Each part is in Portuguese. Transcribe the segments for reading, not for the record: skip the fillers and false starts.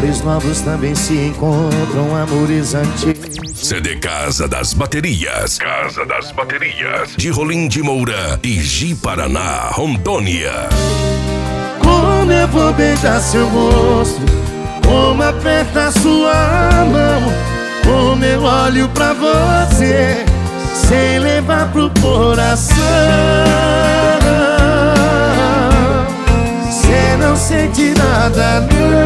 amores novos também se encontram amores antigos. CD Casa das Baterias. Casa das Baterias. De Rolim de Moura e Ji Paraná, Rondônia. Como eu vou beijar seu rosto, como aperta sua mão, como eu olho pra você sem levar pro coração. Cê não sente nada,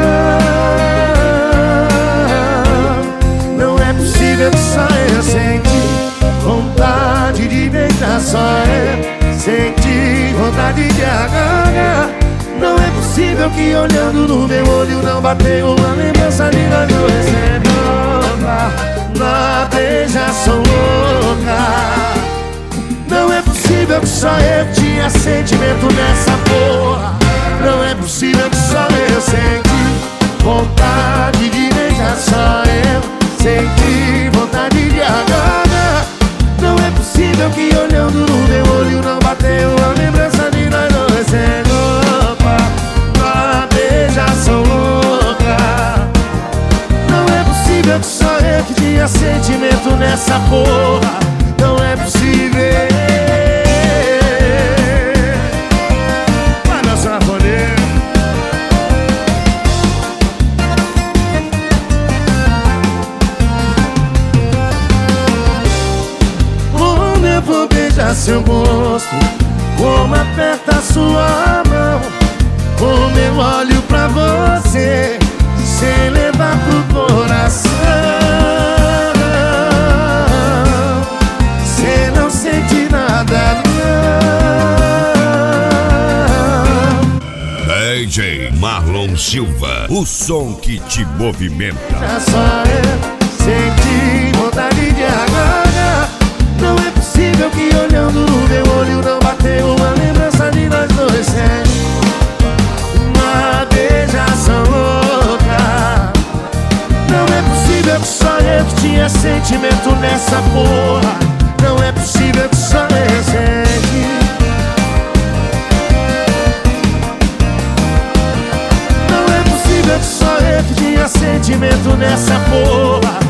não. Não é possível que só eu senti vontade de beijar, só eu senti vontade de agarrar. Não é possível que olhando no meu olho não bateu uma lembrança de nós dois sendo na beijação louca. Não é possível que só eu tinha sentimento nessa porra. Não é possível que só eu senti vontade de beijar, só eu senti vontade de agarrar. Não é possível que olhando no meu olho não bateu uma lembrança de nós dois sendo na beijação louca. Não é possível que só eu que tinha sentimento nessa porra. Não é possível. Vai dançar rolê. Como eu vou beijar seu rosto, como aperta sua mão, como eu olho pra você sem levar pro coração. Cê não sente nada, não. DJ Marlon Silva, o som que te movimenta. Só eu senti vontade de agarrar. Não é possível que olhando no meu olho não bateu uma lembrança de nós dois sendo uma beijação louca. Não é possível que só eu que tinha sentimento nessa porra. Não é possível que só eu senti. Não é possível que só eu que tinha sentimento nessa porra.